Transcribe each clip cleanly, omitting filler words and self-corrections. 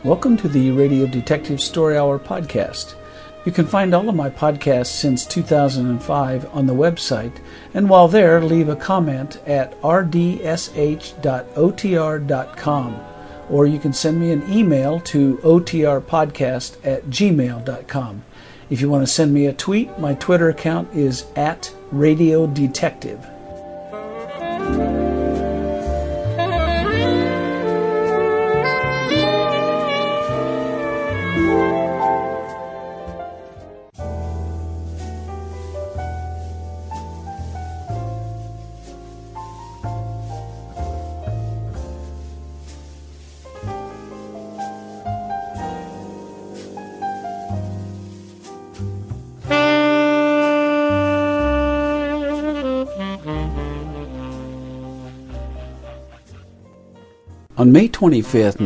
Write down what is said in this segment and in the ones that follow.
Welcome to the Radio Detective Story Hour podcast. You can find all of my podcasts since 2005 on the website, and while there, leave a comment at rdsh.otr.com, or you can send me an email to otrpodcast@gmail.com. If you want to send me a tweet, my Twitter account is @RadioDetective. On May 25,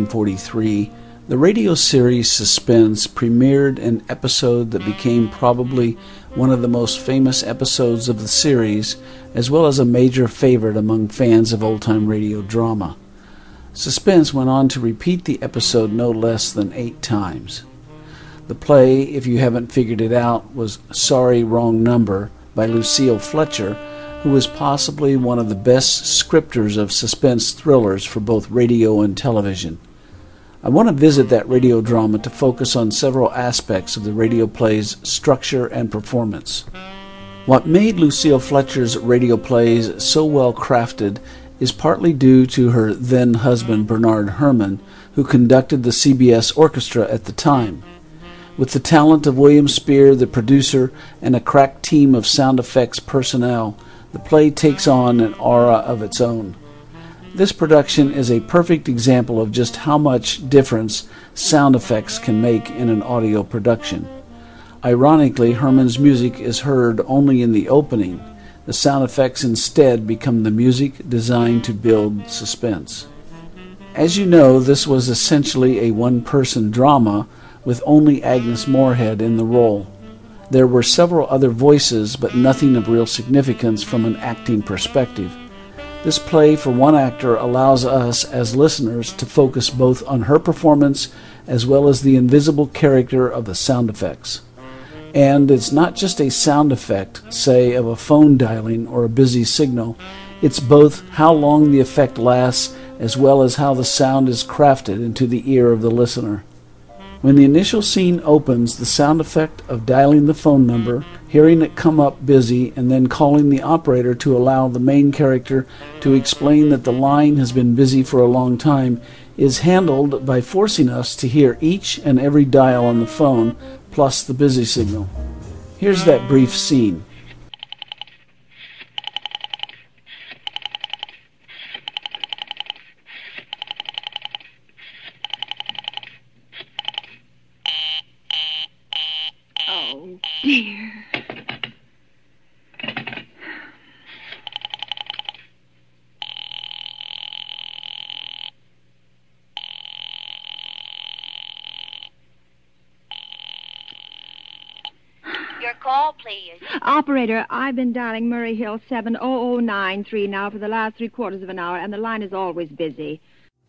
1943, the radio series Suspense premiered an episode that became probably one of the most famous episodes of the series, as well as a major favorite among fans of old-time radio drama. Suspense went on to repeat the episode no less than 8 times. The play, if you haven't figured it out, was Sorry, Wrong Number by Lucille Fletcher, who was possibly one of the best scripters of suspense thrillers for both radio and television. I want to visit that radio drama to focus on several aspects of the radio play's structure and performance. What made Lucille Fletcher's radio plays so well crafted is partly due to her then-husband Bernard Herrmann, who conducted the CBS orchestra at the time. With the talent of William Spear, the producer, and a crack team of sound effects personnel, the play takes on an aura of its own. This production is a perfect example of just how much difference sound effects can make in an audio production. Ironically, Herrmann's music is heard only in the opening. The sound effects instead become the music designed to build suspense. As you know, this was essentially a one-person drama with only Agnes Moorehead in the role. There were several other voices, but nothing of real significance from an acting perspective. This play for one actor allows us as listeners to focus both on her performance as well as the invisible character of the sound effects. And it's not just a sound effect, say, of a phone dialing or a busy signal. It's both how long the effect lasts as well as how the sound is crafted into the ear of the listener. When the initial scene opens, the sound effect of dialing the phone number, hearing it come up busy, and then calling the operator to allow the main character to explain that the line has been busy for a long time is handled by forcing us to hear each and every dial on the phone, plus the busy signal. Here's that brief scene. Oh, dear. Your call, please. Operator, I've been dialing Murray Hill 70093 now for the last 3/4 of an hour, and the line is always busy.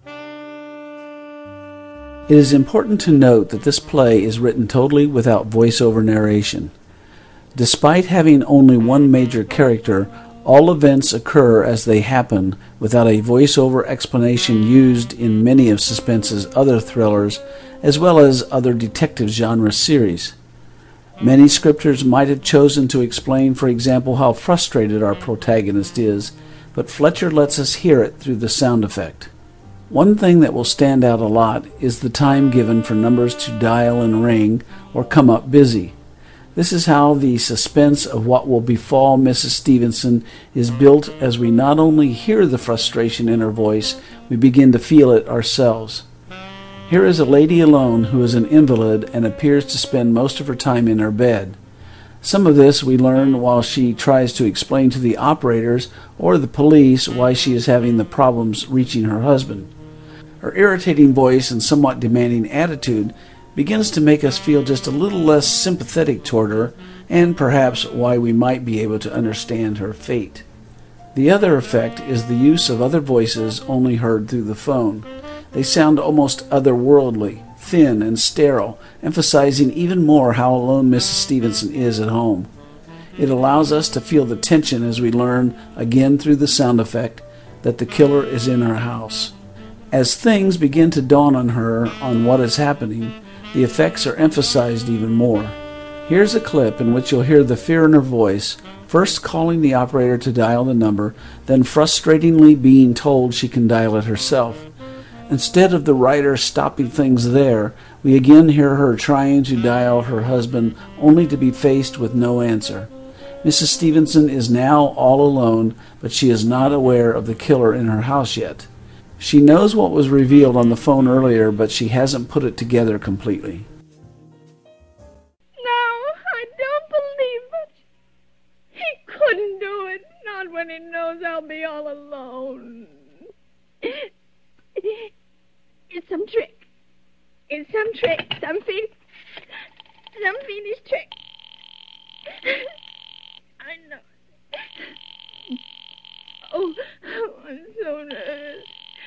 It is important to note that this play is written totally without voiceover narration. Despite having only one major character, all events occur as they happen without a voiceover explanation used in many of Suspense's other thrillers, as well as other detective genre series. Many scripters might have chosen to explain, for example, how frustrated our protagonist is, but Fletcher lets us hear it through the sound effect. One thing that will stand out a lot is the time given for numbers to dial and ring or come up busy. This is how the suspense of what will befall Mrs. Stevenson is built as we not only hear the frustration in her voice, we begin to feel it ourselves. Here is a lady alone who is an invalid and appears to spend most of her time in her bed. Some of this we learn while she tries to explain to the operators or the police why she is having the problems reaching her husband. Her irritating voice and somewhat demanding attitude begins to make us feel just a little less sympathetic toward her, and perhaps why we might be able to understand her fate. The other effect is the use of other voices only heard through the phone. They sound almost otherworldly, thin and sterile, emphasizing even more how alone Mrs. Stevenson is at home. It allows us to feel the tension as we learn, again through the sound effect, that the killer is in her house. As things begin to dawn on her on what is happening, the effects are emphasized even more. Here's a clip in which you'll hear the fear in her voice, first calling the operator to dial the number, then frustratingly being told she can dial it herself. Instead of the writer stopping things there, we again hear her trying to dial her husband, only to be faced with no answer. Mrs. Stevenson is now all alone, but she is not aware of the killer in her house yet. She knows what was revealed on the phone earlier, but she hasn't put it together completely. No, I don't believe it. He couldn't do it, not when he knows I'll be all alone. It's some trick. It's some trick. Some fiendish trick. I know. Oh, I'm so nervous.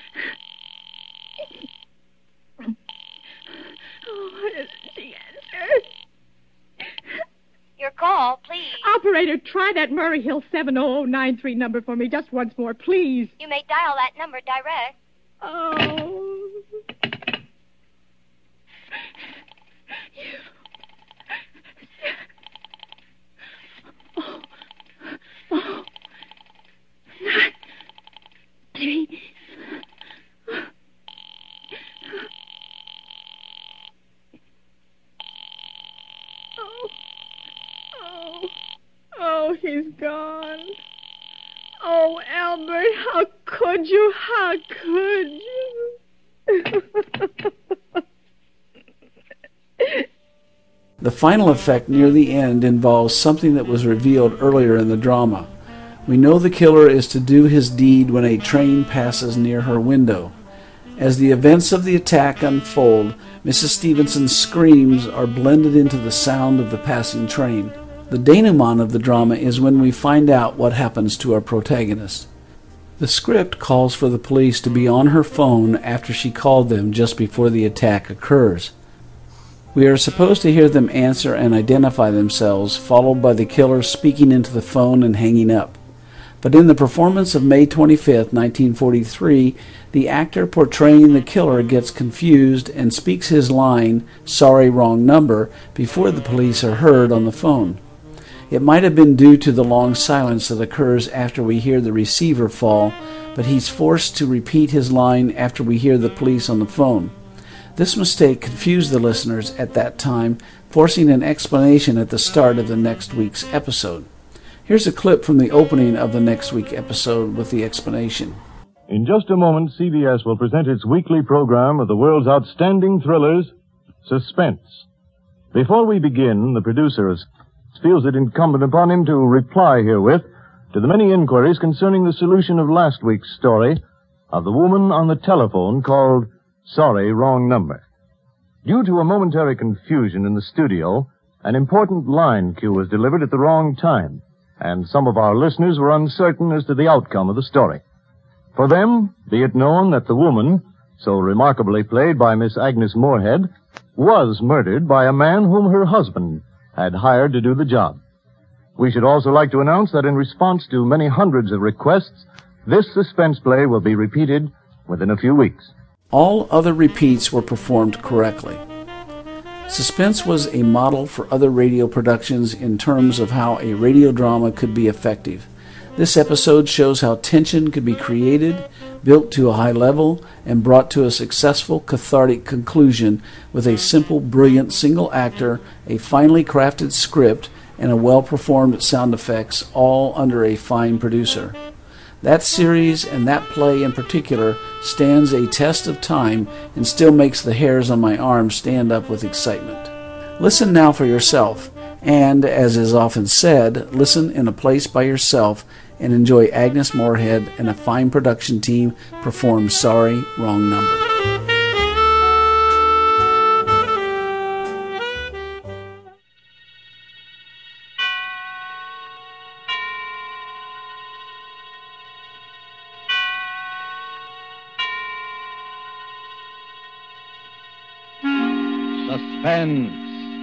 Oh, why doesn't she answer? Your call, please. Operator, try that Murray Hill 70093 number for me just once more, please. You may dial that number direct. Oh. Oh. 9, 3. Oh, he's gone. Oh, Albert, how could you? How could you? The final effect near the end involves something that was revealed earlier in the drama. We know the killer is to do his deed when a train passes near her window. As the events of the attack unfold, Mrs. Stevenson's screams are blended into the sound of the passing train. The denouement of the drama is when we find out what happens to our protagonist. The script calls for the police to be on her phone after she called them just before the attack occurs. We are supposed to hear them answer and identify themselves, followed by the killer speaking into the phone and hanging up. But in the performance of May 25, 1943, the actor portraying the killer gets confused and speaks his line, "Sorry, wrong number," before the police are heard on the phone. It might have been due to the long silence that occurs after we hear the receiver fall, but he's forced to repeat his line after we hear the police on the phone. This mistake confused the listeners at that time, forcing an explanation at the start of the next week's episode. Here's a clip from the opening of the next week episode with the explanation. In just a moment, CBS will present its weekly program of the world's outstanding thrillers, Suspense. Before we begin, the producer feels it incumbent upon him to reply herewith to the many inquiries concerning the solution of last week's story of the woman on the telephone called Sorry, Wrong Number. Due to a momentary confusion in the studio, an important line cue was delivered at the wrong time, and some of our listeners were uncertain as to the outcome of the story. For them, be it known that the woman, so remarkably played by Miss Agnes Moorehead, was murdered by a man whom her husband had hired to do the job. We should also like to announce that in response to many hundreds of requests, this suspense play will be repeated within a few weeks. All other repeats were performed correctly. Suspense was a model for other radio productions in terms of how a radio drama could be effective. This episode shows how tension could be created, built to a high level, and brought to a successful cathartic conclusion with a simple, brilliant single actor, a finely crafted script, and a well-performed sound effects, all under a fine producer. That series and that play in particular stands a test of time and still makes the hairs on my arms stand up with excitement. Listen now for yourself, and, as is often said, listen in a place by yourself and enjoy Agnes Moorehead and a fine production team perform Sorry, Wrong Number. Suspense.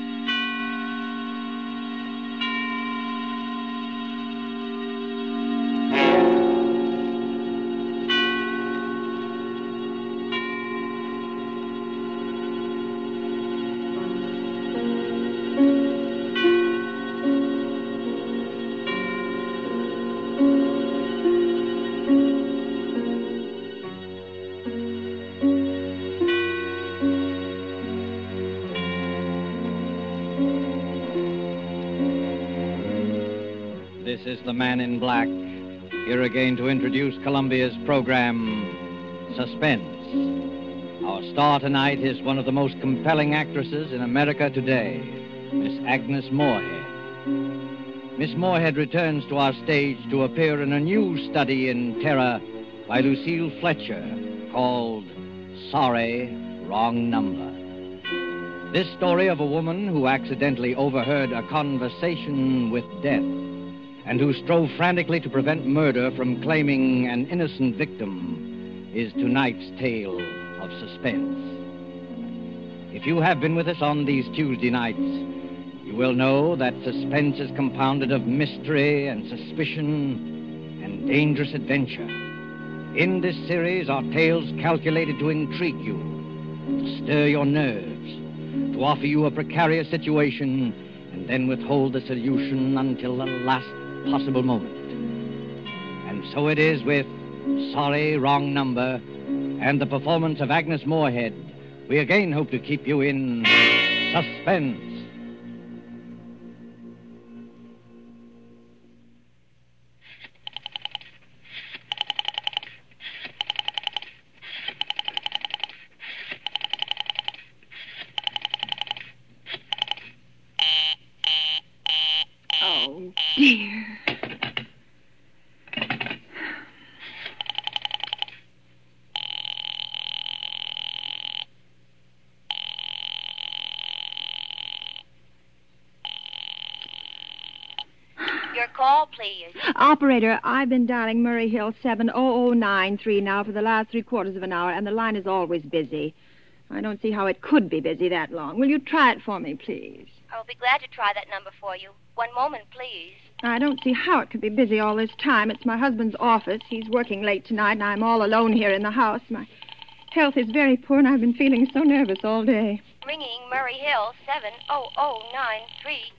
This is the Man in Black, here again to introduce Columbia's program, Suspense. Our star tonight is one of the most compelling actresses in America today, Miss Agnes Moorehead. Miss Moorehead returns to our stage to appear in a new study in terror by Lucille Fletcher called Sorry, Wrong Number. This story of a woman who accidentally overheard a conversation with death and who strove frantically to prevent murder from claiming an innocent victim is tonight's tale of suspense. If you have been with us on these Tuesday nights, you will know that suspense is compounded of mystery and suspicion and dangerous adventure. In this series are tales calculated to intrigue you, to stir your nerves, to offer you a precarious situation, and then withhold the solution until the last possible moment. And so it is with Sorry, Wrong Number and the performance of Agnes Moorehead. We again hope to keep you in suspense. Oh, dear. Your call, please. Operator, I've been dialing Murray Hill 70093 now for the last 3/4 of an hour, and the line is always busy. I don't see how it could be busy that long. Will you try it for me, please? I'll be glad to try that number for you. One moment, please. I don't see how it could be busy all this time. It's my husband's office. He's working late tonight, and I'm all alone here in the house. My health is very poor, and I've been feeling so nervous all day. Ringing Murray Hill 70093.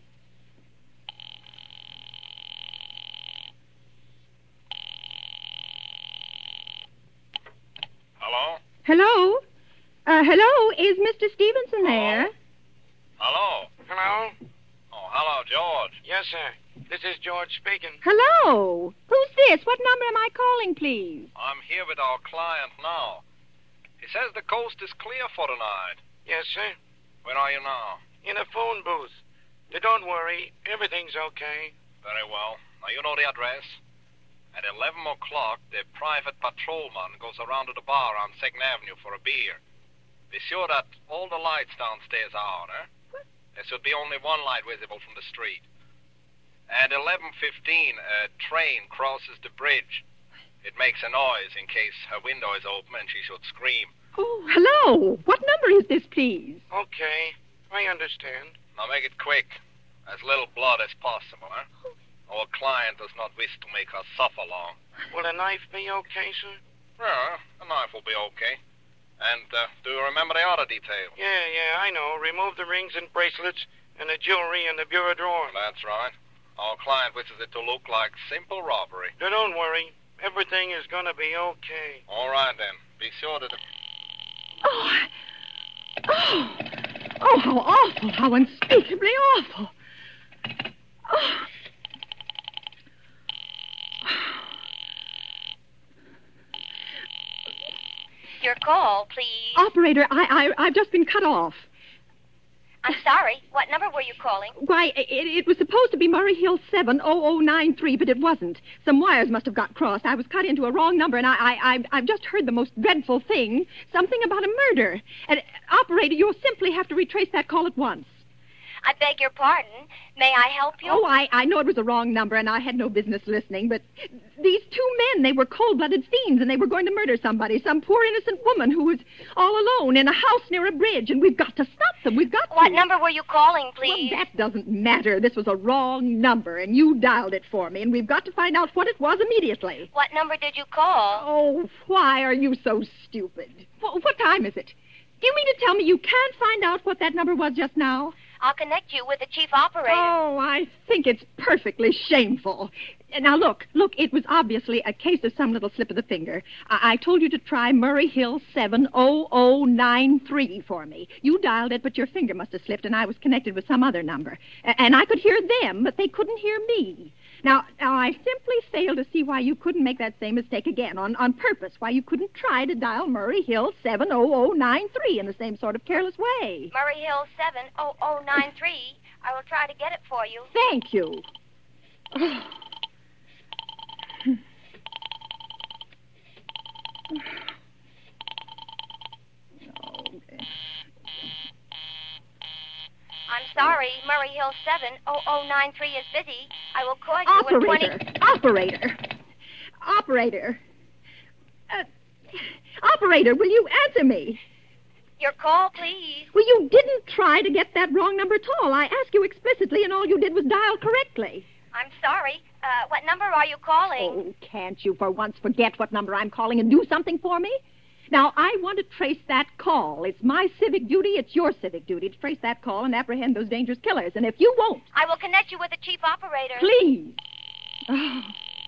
Hello? Hello? Hello? Is Mr. Stevenson there? Hello? Hello? Oh, hello, George. Yes, sir. This is George speaking. Hello? Who's this? What number am I calling, please? I'm here with our client now. He says the coast is clear for tonight. Yes, sir. Where are you now? In a phone booth. But don't worry. Everything's okay. Very well. Now, you know the address. At 11 o'clock, the private patrolman goes around to the bar on 2nd Avenue for a beer. Be sure that all the lights downstairs are out, eh? There should be only one light visible from the street. At 11:15, a train crosses the bridge. It makes a noise in case her window is open and she should scream. Oh, hello. What number is this, please? Okay. I understand. Now make it quick. As little blood as possible, eh? Our client does not wish to make her suffer long. Will a knife be okay, sir? Yeah, a knife will be okay. And do you remember the other details? Yeah, I know. Remove the rings and bracelets and the jewelry in the bureau drawer. That's right. Our client wishes it to look like simple robbery. Now, don't worry. Everything is going to be okay. All right, then. Be sure that... Oh, how awful. How unspeakably awful. Oh. Your call, please. Operator, I've just been cut off. I'm sorry. What number were you calling? Why, it was supposed to be Murray Hill 70093, but it wasn't. Some wires must have got crossed. I was cut into a wrong number, and I've just heard the most dreadful thing. Something about a murder. And, operator, you'll simply have to retrace that call at once. I beg your pardon. May I help you? Oh, I know it was the wrong number, and I had no business listening, but these two men, they were cold-blooded fiends, and they were going to murder somebody, some poor innocent woman who was all alone in a house near a bridge, and we've got to stop them. We've got to. What number were you calling, please? Well, that doesn't matter. This was a wrong number, and you dialed it for me, and we've got to find out what it was immediately. What number did you call? Oh, why are you so stupid? What time is it? Do you mean to tell me you can't find out what that number was just now? I'll connect you with the chief operator. Oh, I think it's perfectly shameful. Now, look, it was obviously a case of some little slip of the finger. I told you to try Murray Hill 70093 for me. You dialed it, but your finger must have slipped, and I was connected with some other number. And I could hear them, but they couldn't hear me. Now, I simply fail to see why you couldn't make that same mistake again on purpose, why you couldn't try to dial Murray Hill 70093 in the same sort of careless way. Murray Hill 70093. I will try to get it for you. Thank you. I'm sorry, Murray Hill 70093 is busy. I will call you in 20... Operator. Operator, will you answer me? Your call, please. Well, you didn't try to get that wrong number at all. I asked you explicitly, and all you did was dial correctly. I'm sorry. What number are you calling? Oh, can't you for once forget what number I'm calling and do something for me? Now, I want to trace that call. It's my civic duty, it's your civic duty to trace that call and apprehend those dangerous killers. And if you won't... I will connect you with the chief operator. Please. Oh.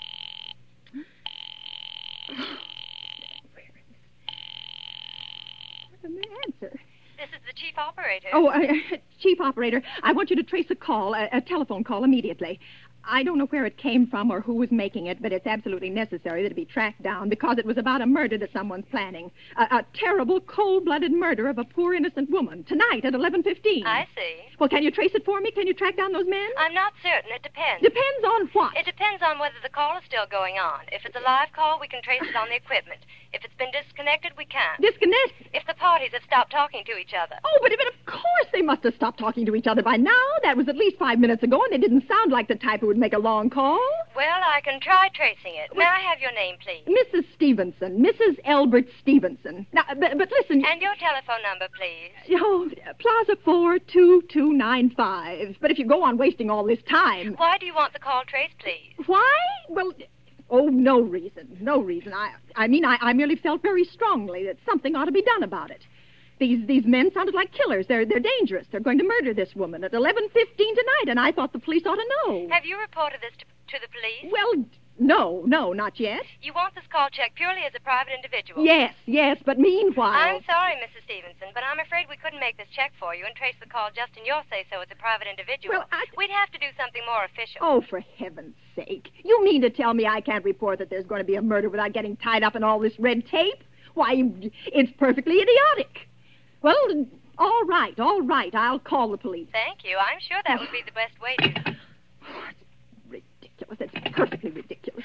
Where's the answer? This is the chief operator. Oh, chief operator, I want you to trace a call, a telephone call immediately. I don't know where it came from or who was making it, but it's absolutely necessary that it be tracked down because it was about a murder that someone's planning. A terrible, cold-blooded murder of a poor, innocent woman. Tonight at 11:15. I see. Well, can you trace it for me? Can you track down those men? I'm not certain. It depends. Depends on what? It depends on whether the call is still going on. If it's a live call, we can trace it on the equipment. If it's been disconnected, we can't. Disconnected? If the parties have stopped talking to each other. Oh, but of course they must have stopped talking to each other by now. That was at least 5 minutes ago, and they didn't sound like the type who would make a long call. Well, I can try tracing it. May I have your name, please? Mrs. Stevenson. Mrs. Elbert Stevenson. Now, but listen... And your telephone number, please? Oh, Plaza 42295. But if you go on wasting all this time... Why do you want the call traced, please? Why? Well... Oh, no reason. No reason. I mean, I merely felt very strongly that something ought to be done about it. These men sounded like killers. They're dangerous. They're going to murder this woman at 11:15 tonight, and I thought the police ought to know. Have you reported this to the police? Well, no, not yet. You want this call checked purely as a private individual? Yes, but meanwhile... I'm sorry, Mrs. Stevenson, but I'm afraid we couldn't make this check for you and trace the call just in your say-so as a private individual. Well, We'd have to do something more official. Oh, for heaven's sake. You mean to tell me I can't report that there's going to be a murder without getting tied up in all this red tape? Why, it's perfectly idiotic. Well, all right. I'll call the police. Thank you. I'm sure that would be the best way to... Oh, it's ridiculous. It's perfectly ridiculous.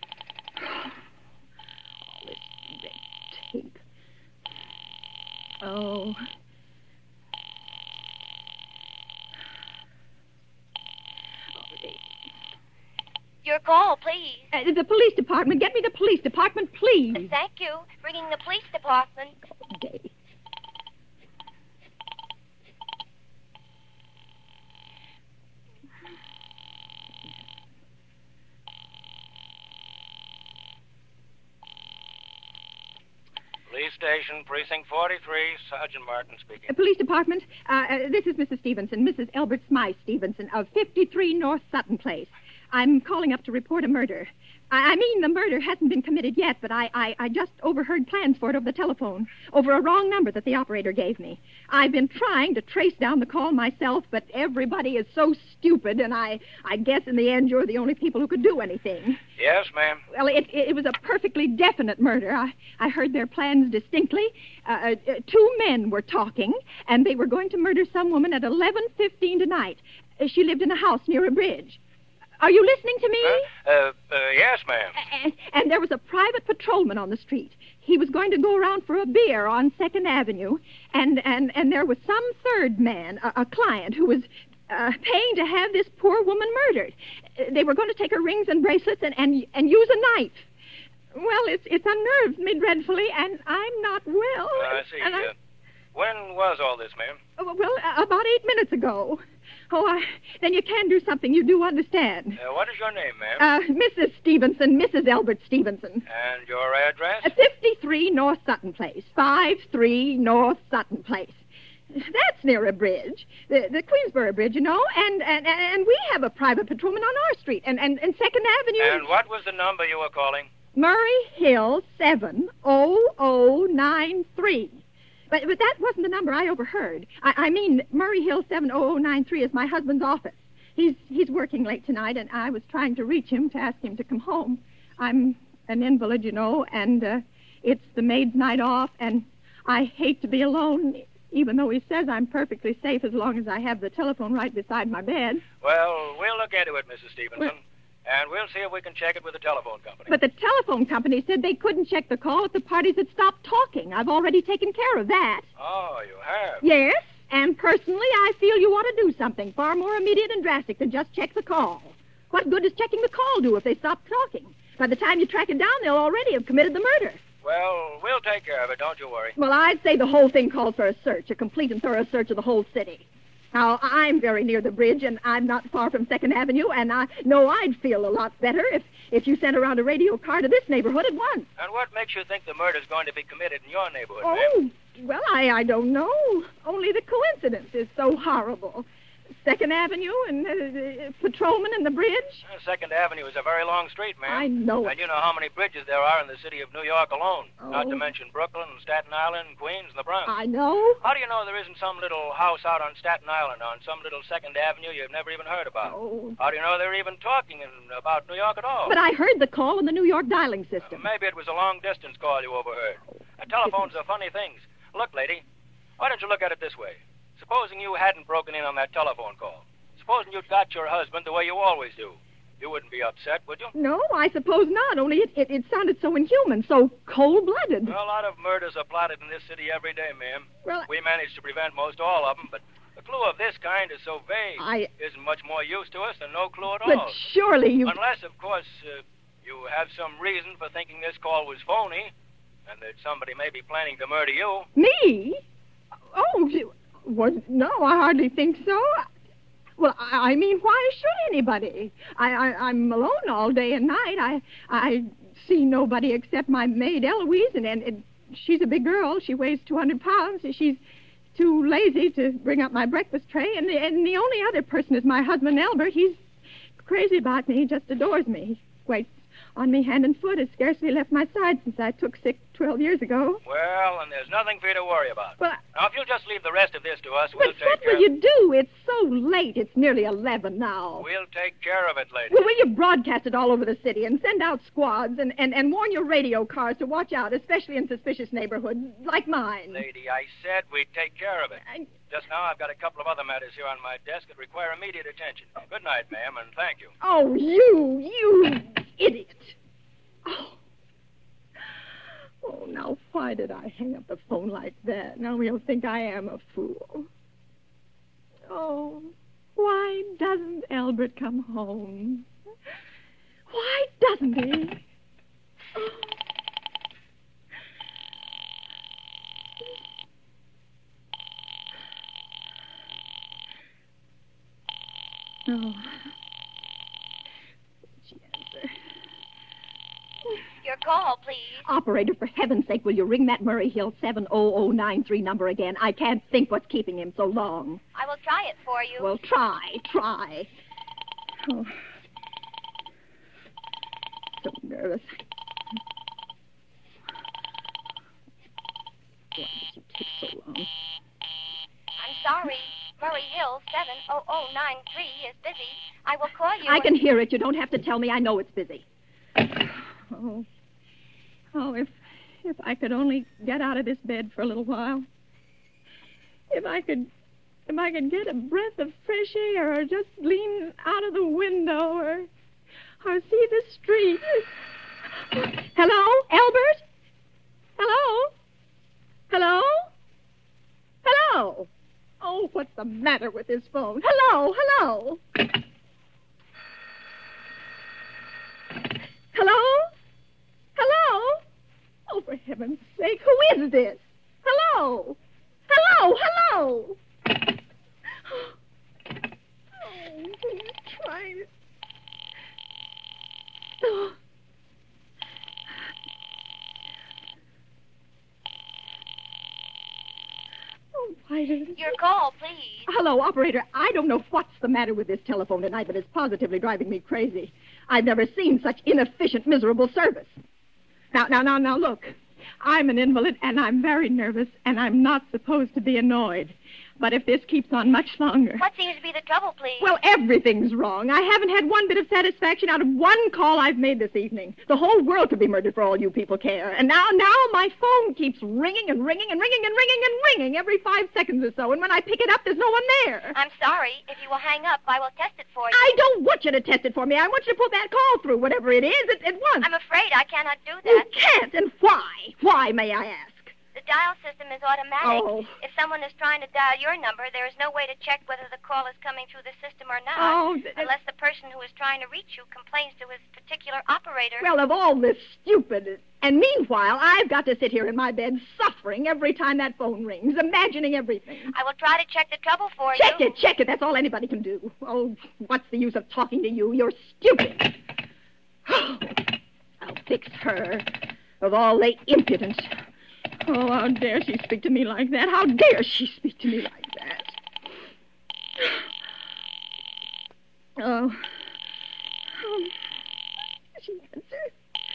All this red tape. Oh. Your call, please. The police department. Get me the police department, please. Thank you. Ringing the police department. Okay. Police station, precinct 43, Sergeant Martin speaking. Police department, this is Mrs. Stevenson, Mrs. Elbert Smythe Stevenson of 53 North Sutton Place. I'm calling up to report a murder. I mean, the murder hasn't been committed yet, but I just overheard plans for it over the telephone, over a wrong number that the operator gave me. I've been trying to trace down the call myself, but everybody is so stupid, and I guess in the end you're the only people who could do anything. Yes, ma'am. Well, it was a perfectly definite murder. I heard their plans distinctly. Two men were talking, and they were going to murder some woman at 11:15 tonight. She lived in a house near a bridge. Are you listening to me? Yes, ma'am. And there was a private patrolman on the street. He was going to go around for a beer on 2nd Avenue, and there was some third man, a client, who was paying to have this poor woman murdered. They were going to take her rings and bracelets and use a knife. Well, it's unnerved me dreadfully, and I'm not well. I see. When was all this, ma'am? Well, about 8 minutes ago. Oh, then you can do something. You do understand. What is your name, ma'am? Mrs. Stevenson, Mrs. Albert Stevenson. And your address? 53 North Sutton Place. 53 North Sutton Place. That's near a bridge, the Queensboro Bridge, you know, and we have a private patrolman on our street, and 2nd Avenue. And what was the number you were calling? Murray Hill 70093. But that wasn't the number I overheard. I mean, Murray Hill 70093 is my husband's office. He's working late tonight, and I was trying to reach him to ask him to come home. I'm an invalid, you know, and it's the maid's night off, and I hate to be alone, even though he says I'm perfectly safe as long as I have the telephone right beside my bed. Well, we'll look into it, Mrs. Stevenson. And we'll see if we can check it with the telephone company. But the telephone company said they couldn't check the call if the parties had stopped talking. I've already taken care of that. Oh, you have? Yes, and personally, I feel you ought to do something far more immediate and drastic than just check the call. What good does checking the call do if they stop talking? By the time you track it down, they'll already have committed the murder. Well, we'll take care of it, don't you worry. Well, I'd say the whole thing calls for a search, a complete and thorough search of the whole city. Now, I'm very near the bridge, and I'm not far from 2nd Avenue, and I know I'd feel a lot better if you sent around a radio car to this neighborhood at once. And what makes you think the murder's going to be committed in your neighborhood, Oh, ma'am? well, I don't know. Only the coincidence is so horrible. 2nd Avenue and patrolman and the bridge. 2nd Avenue is a very long street, ma'am. I know it. And you know how many bridges there are in the city of New York alone. Oh. Not to mention Brooklyn, Staten Island, Queens, and the Bronx. I know. How do you know there isn't some little house out on Staten Island on some little 2nd Avenue you've never even heard about? Oh. How do you know they're even talking about New York at all? But I heard the call on the New York dialing system. Maybe it was a long-distance call you overheard. Telephones are funny things. Look, lady, why don't you look at it this way? Supposing you hadn't broken in on that telephone call. Supposing you'd got your husband the way you always do. You wouldn't be upset, would you? No, I suppose not, only it sounded so inhuman, so cold-blooded. Well, a lot of murders are plotted in this city every day, ma'am. Well, we manage to prevent most all of them, but a clue of this kind is so vague. Isn't much more use to us than no clue at all. But surely you... Unless, of course, you have some reason for thinking this call was phony, and that somebody may be planning to murder you. Me? Oh, no, I hardly think so. Well, I mean, why should anybody? I'm alone all day and night. I see nobody except my maid, Eloise, and she's a big girl. She weighs 200 pounds. She's too lazy to bring up my breakfast tray. And the only other person is my husband, Albert. He's crazy about me. He just adores me. He waits on me hand and foot. Has scarcely left my side since I took sick 12 years ago. Well, and there's nothing for you to worry about. Well, now, if you'll just leave the rest of this to us, we'll take care of it. But what will you do? It's so late. It's nearly 11 now. We'll take care of it, lady. Well, will you broadcast it all over the city and send out squads and warn your radio cars to watch out, especially in suspicious neighborhoods like mine? Lady, I said we'd take care of it. Just now, I've got a couple of other matters here on my desk that require immediate attention. Good night, ma'am, and thank you. Oh, you idiot. Oh, now, why did I hang up the phone like that? Now he'll think I am a fool. Oh, why doesn't Albert come home? Why doesn't he? Oh. Your call, please. Operator, for heaven's sake, will you ring that Murray Hill 70093 number again? I can't think what's keeping him so long. I will try it for you. Well, try. Oh. So nervous. Why did you take so long? I'm sorry. Murray Hill 70093 is busy. I will call you. I can hear it. You don't have to tell me. I know it's busy. Oh, if I could only get out of this bed for a little while. If I could get a breath of fresh air, or just lean out of the window, or see the street. Hello, Albert? Hello? Oh, what's the matter with this phone. Hello, hello. Hello? Hello? Oh, for heaven's sake, who is this? Hello? Hello, hello. Oh, who's trying to... Oh. Oh, why did... Your call, please. Hello, operator. I don't know what's the matter with this telephone tonight, but it's positively driving me crazy. I've never seen such inefficient, miserable service. Now, look. I'm an invalid, and I'm very nervous, and I'm not supposed to be annoyed. But if this keeps on much longer... What seems to be the trouble, please? Well, everything's wrong. I haven't had one bit of satisfaction out of one call I've made this evening. The whole world could be murdered for all you people care. And now my phone keeps ringing and ringing and ringing and ringing and ringing every 5 seconds or so. And when I pick it up, there's no one there. I'm sorry. If you will hang up, I will test it for you. I don't want you to test it for me. I want you to put that call through, whatever it is, at once. I'm afraid I cannot do that. You can't, and why? Why, may I ask? The dial system is automatic. Oh. If someone is trying to dial your number, there is no way to check whether the call is coming through the system or not. Oh, unless the person who is trying to reach you complains to his particular operator. Well, of all this stupid... And meanwhile, I've got to sit here in my bed suffering every time that phone rings, imagining everything. I will try to check the trouble for you. Check it. That's all anybody can do. Oh, what's the use of talking to you? You're stupid. I'll fix her. Of all the impudence. Oh, how dare she speak to me like that? How dare she speak to me like that? Oh. She answered.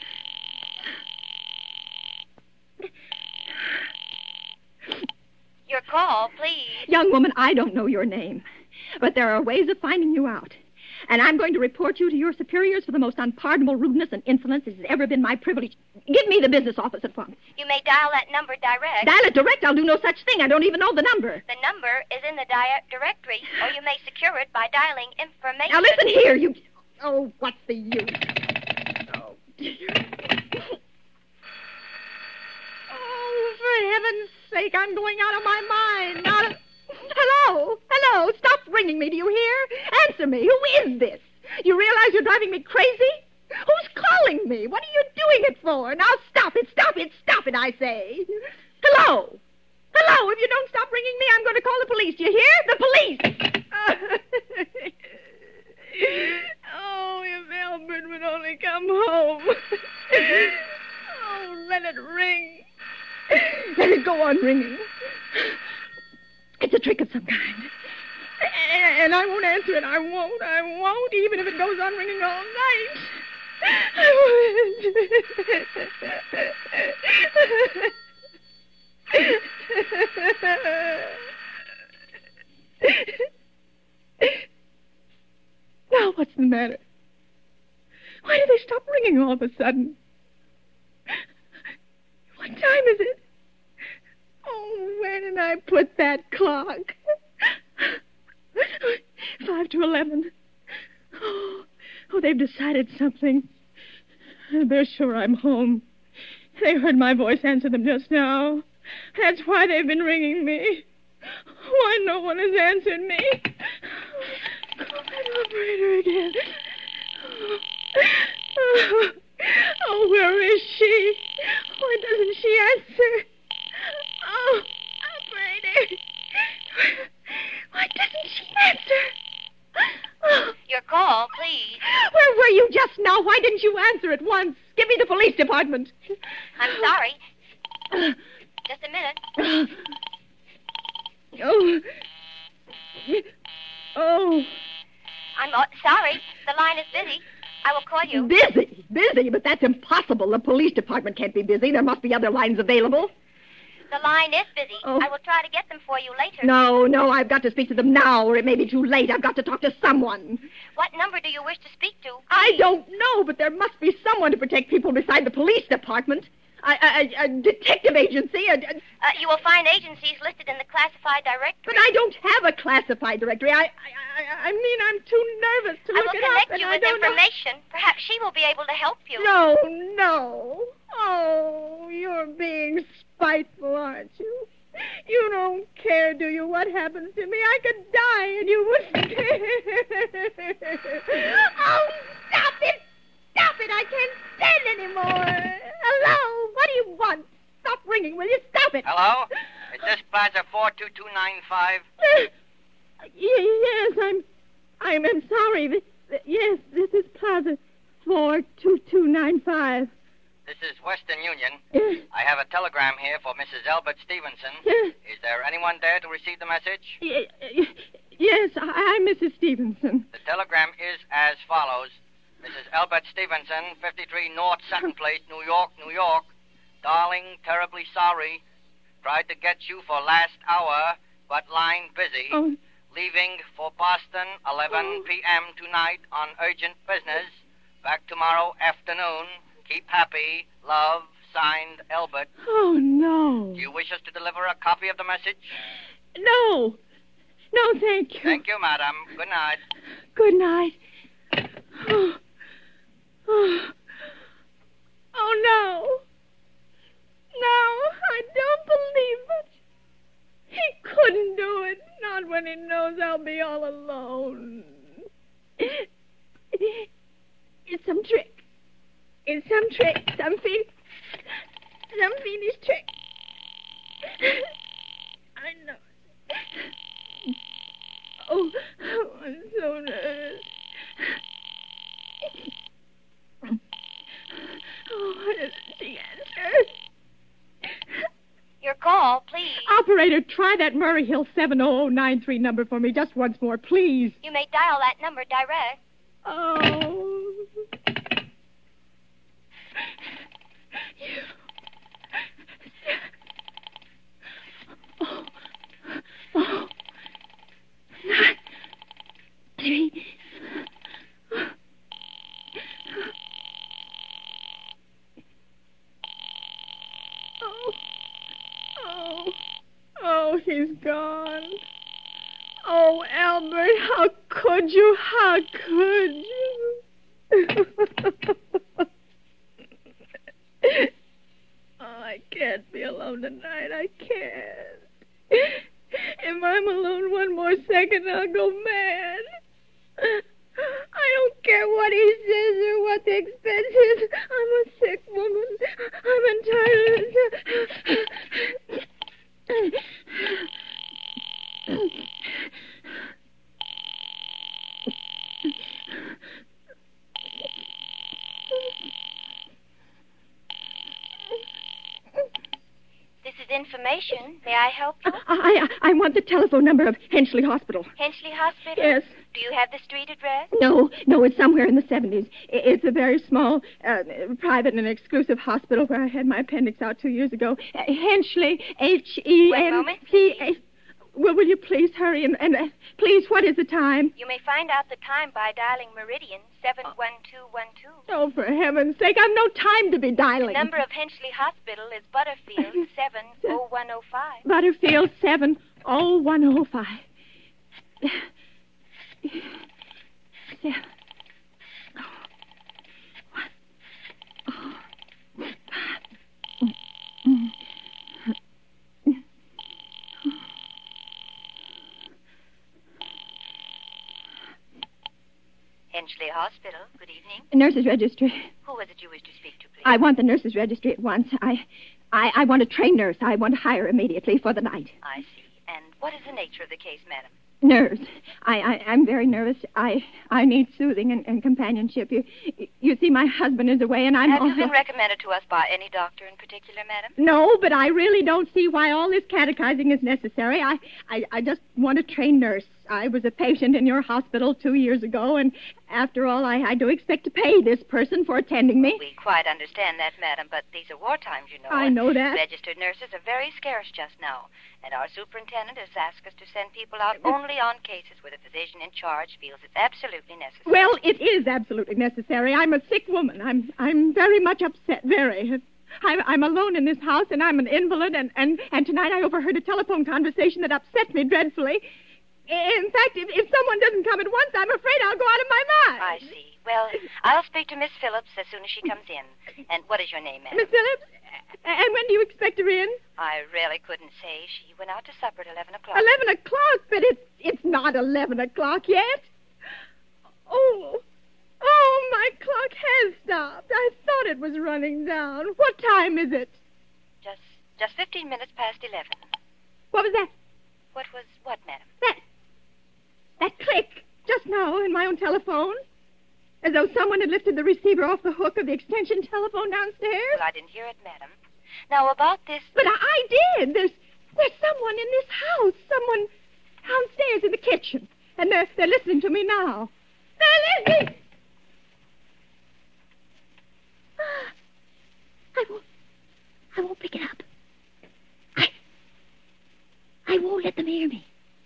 Your call, please. Young woman, I don't know your name, but there are ways of finding you out. And I'm going to report you to your superiors for the most unpardonable rudeness and insolence it has ever been my privilege. Give me the business office at once. You may dial that number direct. Dial it direct? I'll do no such thing. I don't even know the number. The number is in the directory, or you may secure it by dialing information. Now listen here, you... Oh, what's the use? Oh, dear. Oh, for heaven's sake, I'm going out of my mind. Hello, stop ringing me, do you hear? Answer me, who is this? You realize you're driving me crazy? Who's calling me? What are you doing it for? Now stop it, I say. Hello, if you don't stop ringing me, I'm going to call the police, do you hear? The police! Oh, if Albert would only come home. Oh, let it ring. Let it go on ringing. It's a trick of some kind. And I won't answer it. I won't, even if it goes on ringing all night. Now, what's the matter? Why did they stop ringing all of a sudden? What time is it? Oh, where did I put that clock? 5 to 11. Oh, they've decided something. They're sure I'm home. They heard my voice answer them just now. That's why they've been ringing me. Why no one has answered me? Call that operator again. Oh, where is she? Why doesn't she answer? Oh, operator. Why doesn't she answer? Oh. Your call, please. Where were you just now? Why didn't you answer at once? Give me the police department. I'm sorry. Just a minute. Oh. I'm sorry. The line is busy. I will call you. Busy? But that's impossible. The police department can't be busy. There must be other lines available. The line is busy. Oh. I will try to get them for you later. No, I've got to speak to them now, or it may be too late. I've got to talk to someone. What number do you wish to speak to? I don't know, but there must be someone to protect people beside the police department. A detective agency. You will find agencies listed in the classified directory. But I don't have a classified directory. I mean, I'm too nervous to look it up. I will connect you with information. Perhaps she will be able to help you. No. Oh, you're being spiteful, aren't you? You don't care, do you, what happens to me? I could die and you wouldn't care. Oh, stop it! Stop it! I can't stand anymore. Hello? What do you want? Stop ringing, will you? Stop it. Hello? Is this Plaza 42295? Yes, I'm sorry. Yes, this is Plaza 42295. This is Western Union. Yes. I have a telegram here for Mrs. Albert Stevenson. Yes. Is there anyone there to receive the message? Yes, I'm Mrs. Stevenson. The telegram is as follows. Mrs. Albert Stevenson, 53 North Sutton Place, New York, New York. Darling, terribly sorry. Tried to get you for last hour, but line busy. Oh. Leaving for Boston, 11 p.m. tonight on urgent business. Back tomorrow afternoon. Keep happy. Love, signed, Albert. Oh, no. Do you wish us to deliver a copy of the message? No. No, thank you. Thank you, madam. Good night. Good night. Oh, no. No, I don't believe it. He couldn't do it. Not when he knows I'll be all alone. It's some trick. It's some trick. Some fiendish trick. I know. Oh, I'm so nervous. Oh, why doesn't she answer? Your call, please. Operator, try that Murray Hill 70093 number for me just once more, please. You may dial that number direct. Oh. Oh. 9, 3. Oh, he's gone. Oh, Albert, how could you? How could you? Oh, I can't be alone tonight. I can't. If I'm alone one more second, I'll go mad. I don't care what he says or what the expense is. I'm a sick woman. I'm entitled. This is information. May I help you? I want the telephone number of Henchley Hospital. Henchley Hospital? Yes. Do you have the street address? No, it's somewhere in the 70s. It's a very small, private and exclusive hospital where I had my appendix out 2 years ago. Henchley, H-E-N-C-H. One moment, please. Well, will you please hurry and please, what is the time? You may find out the time by dialing Meridian 71212. Oh, for heaven's sake, I've no time to be dialing. The number of Henchley Hospital is Butterfield 70105. Butterfield 70105. 7. Henchley Hospital. Good evening. Nurses registry. Who was it you wished to speak to, please? I want the nurses registry at once. I want a trained nurse. I want to hire immediately for the night. I see. And what is the nature of the case, madam? Nerves. I'm very nervous. I need soothing and companionship. You see, my husband is away, and I'm Have also... you been recommended to us by any doctor in particular, madam? No, but I really don't see why all this catechizing is necessary. I just want a trained nurse. I was a patient in your hospital 2 years ago, and after all, I do expect to pay this person for attending me. We quite understand that, madam, but these are war times, you know. I know that. Registered nurses are very scarce just now, and our superintendent has asked us to send people out only on cases where the physician in charge feels it's absolutely necessary. Well, it is absolutely necessary. I'm a sick woman. I'm very much upset, very. I'm alone in this house, and I'm an invalid, and tonight I overheard a telephone conversation that upset me dreadfully. In fact, if someone doesn't come at once, I'm afraid I'll go out of my mind. I see. Well, I'll speak to Miss Phillips as soon as she comes in. And what is your name, madam? Miss Phillips? And when do you expect her in? I really couldn't say. She went out to supper at 11 o'clock. 11 o'clock? But it's not 11 o'clock yet. Oh, my clock has stopped. I thought it was running down. What time is it? Just 15 minutes past 11. What was that? What was what, madam? That click just now in my own telephone. As though someone had lifted the receiver off the hook of the extension telephone downstairs. Well, I didn't hear it, madam. Now, about this... But I did. There's someone in this house. Someone downstairs in the kitchen. And they're listening to me now. They're listening! I won't pick it up. I won't let them hear me.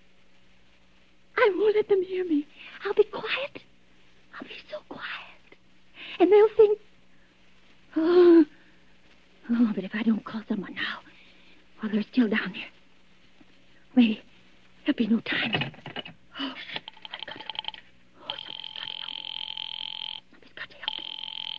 I won't let them hear me. I'll be quiet. I'll be so quiet. And they'll think... Oh, but if I don't call someone now, while they're still down there, maybe there'll be no time. Somebody's got to help me.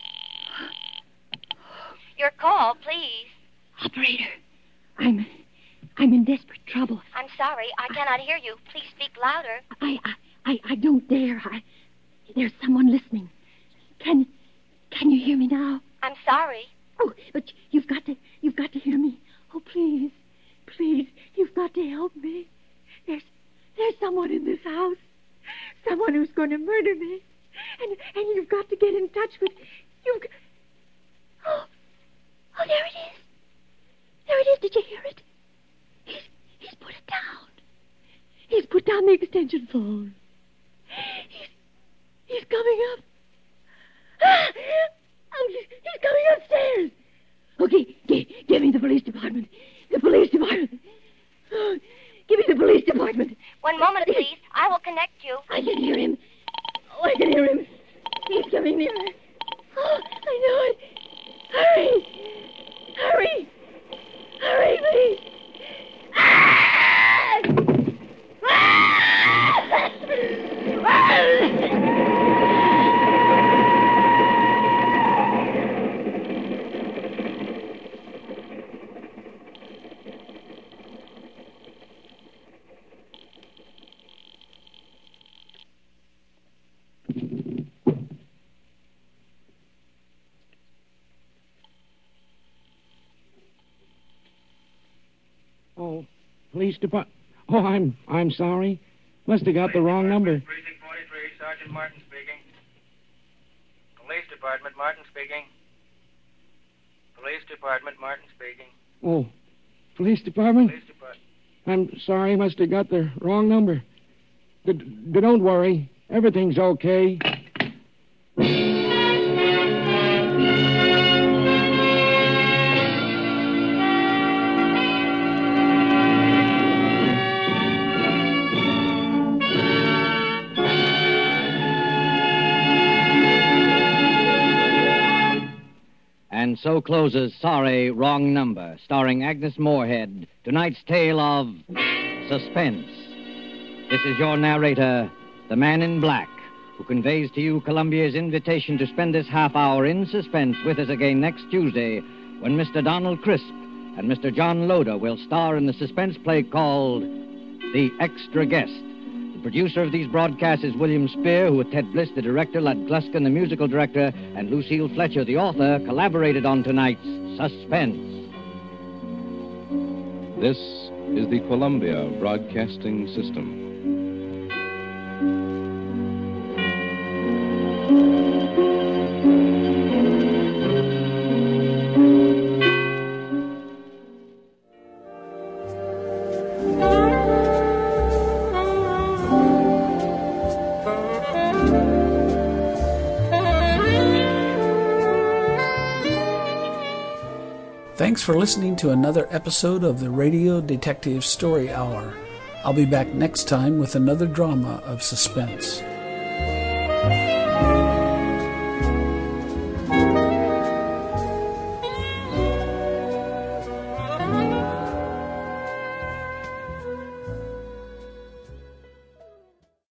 Your call, please. Operator, I'm in desperate trouble. I'm sorry. I cannot hear you. Please speak louder. I don't dare. There's someone listening. Can you hear me now? I'm sorry. Oh, but you've got to hear me. Oh, please, you've got to help me. There's someone in this house, someone who's going to murder me, and you've got to get in touch with. Oh, there it is. There it is. Did you hear it? He's put it down. He's put down the extension phone. He's coming up. He's coming upstairs. Okay, give me the police department. The police department. Give me the police department. One moment, please. I will connect you. I can hear him. Oh, I can hear him. He's coming nearer. Oh, I know it. Hurry, please. Police department. Oh, I'm sorry. Must have got the wrong number. Precinct 43, Sergeant Martin speaking. Police Department, Martin speaking. Police Department, Martin speaking. Oh, police department? Police Department. I'm sorry. Must have got the wrong number. Don't worry. Everything's okay. And so closes Sorry, Wrong Number, starring Agnes Moorehead, tonight's tale of suspense. This is your narrator, the Man in Black, who conveys to you Columbia's invitation to spend this half hour in suspense with us again next Tuesday, when Mr. Donald Crisp and Mr. John Loder will star in the suspense play called The Extra Guest. The producer of these broadcasts is William Spear, who with Ted Bliss, the director, Lud Gluskin, the musical director, and Lucille Fletcher, the author, collaborated on tonight's Suspense. This is the Columbia Broadcasting System. Thanks for listening to another episode of the Radio Detective Story Hour. I'll be back next time with another drama of suspense.